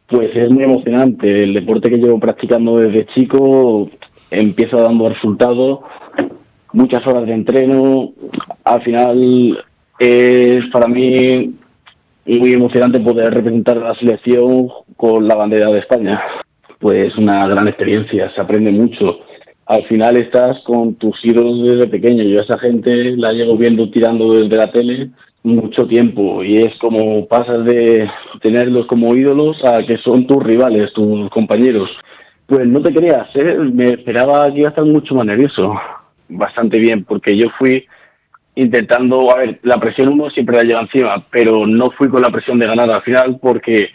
Pues es muy emocionante. El deporte que llevo practicando desde chico empieza dando resultados, muchas horas de entreno. Al final es para mí muy emocionante poder representar a la selección con la bandera de España. Pues una gran experiencia, se aprende mucho. Al final estás con tus ídolos desde pequeño. Yo a esa gente la llevo viendo tirando desde la tele mucho tiempo y es como pasas de tenerlos como ídolos a que son tus rivales, tus compañeros. Pues no te creas, ¿eh? Me esperaba que iba a estar mucho más nervioso. Bastante bien, porque yo fui intentando, a ver, la presión uno siempre la lleva encima, pero no fui con la presión de ganar al final porque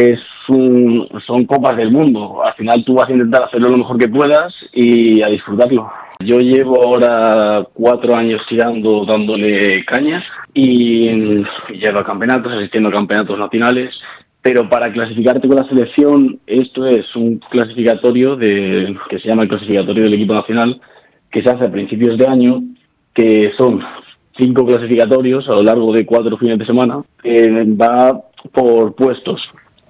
son copas del mundo. Al final tú vas a intentar hacerlo lo mejor que puedas y a disfrutarlo. Yo llevo ahora 4 años tirando, dándole cañas y llevo a campeonatos, asistiendo a campeonatos nacionales, pero para clasificarte con la selección, esto es un clasificatorio que se llama el clasificatorio del equipo nacional, que se hace a principios de año, que son 5 clasificatorios a lo largo de 4 fines de semana, va por puestos.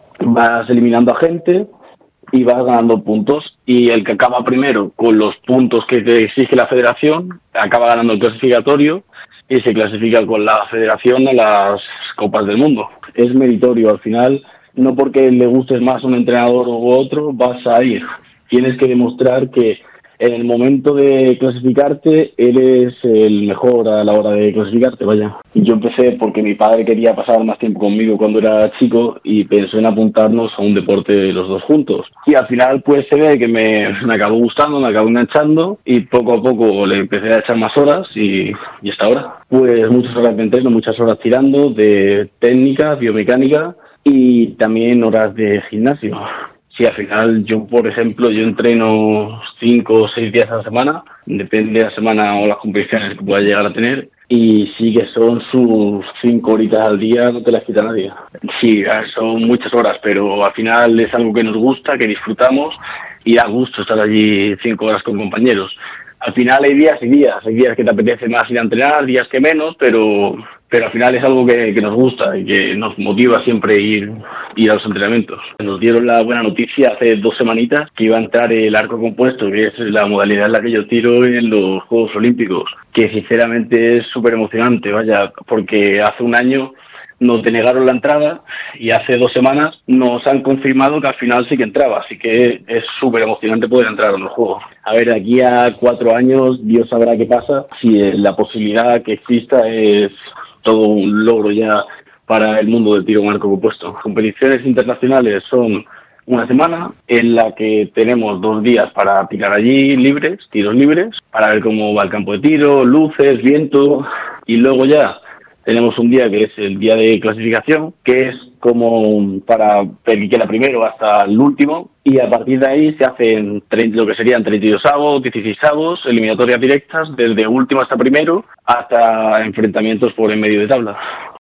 Vas eliminando a gente y vas ganando puntos y el que acaba primero con los puntos que te exige la federación acaba ganando el clasificatorio y se clasifica con la federación a las Copas del Mundo. Es meritorio al final, no porque le gustes más a un entrenador u otro vas a ir. Tienes que demostrar que en el momento de clasificarte eres el mejor a la hora de clasificarte, vaya. Yo empecé porque mi padre quería pasar más tiempo conmigo cuando era chico y pensé en apuntarnos a un deporte los dos juntos. Y al final pues se ve que me acabó gustando, me acabó enganchando y poco a poco le empecé a echar más horas y hasta ahora. Pues muchas horas de entreno, muchas horas tirando de técnica, biomecánica y también horas de gimnasio. Sí, al final yo, por ejemplo, yo entreno 5 o 6 días a la semana, depende de la semana o las competiciones que pueda llegar a tener, y sí que son sus 5 horitas al día, no te las quita nadie. Sí, son muchas horas, pero al final es algo que nos gusta, que disfrutamos, y da gusto estar allí 5 horas con compañeros. Al final hay días y días, hay días que te apetece más ir a entrenar, días que menos, pero al final es algo que nos gusta y que nos motiva siempre ir a los entrenamientos. Nos dieron la buena noticia hace 2 semanitas que iba a entrar el arco compuesto, que es la modalidad en la que yo tiro en los Juegos Olímpicos, que sinceramente es súper emocionante, vaya, porque hace un año nos denegaron la entrada y hace 2 semanas nos han confirmado que al final sí que entraba, así que es súper emocionante poder entrar a los juegos. A ver, aquí a 4 años Dios sabrá qué pasa, si la posibilidad que exista es todo un logro ya para el mundo del tiro con arco compuesto. Competiciones internacionales son una semana en la que tenemos 2 días para tirar allí libres, tiros libres, para ver cómo va el campo de tiro, luces, viento, y luego ya tenemos un día que es el día de clasificación, que es como para el que la primero hasta el último, y a partir de ahí se hacen lo que serían 32avos, 16avos, eliminatorias directas, desde último hasta primero, hasta enfrentamientos por en medio de tabla.